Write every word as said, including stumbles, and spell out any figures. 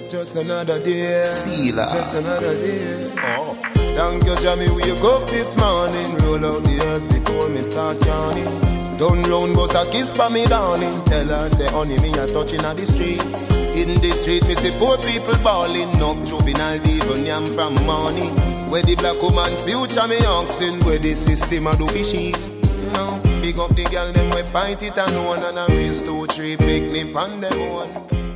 just another day. Sealer. Just another day. Oh. Thank you, Jamie. Wake up this morning. Roll out the earth before me start yawning. Done round, bust a kiss for me, darling. Tell her, say, honey, me a touching at the street. In the street, me see poor people balling. Enough juvenile devil yam from money. Where the black woman future me oxen. Where the system a do fishy. No, big up the girl, them we fight it alone. And a race two, three, picnic on them one.